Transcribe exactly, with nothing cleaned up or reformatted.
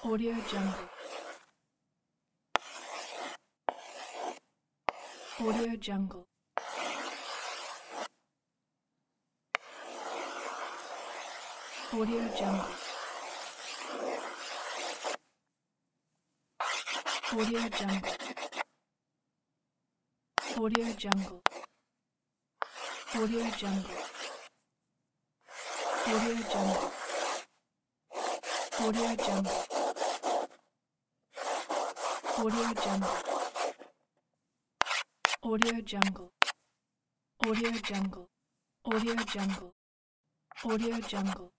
Audio Jungle. Audio Jungle. Audio Jungle. Audio Jungle. Audio Jungle. Audio Jungle. Audio Jungle. Audio Jungle. Audio Jungle. Audio Jungle. Audio Jungle. Audio Jungle. Audio Jungle.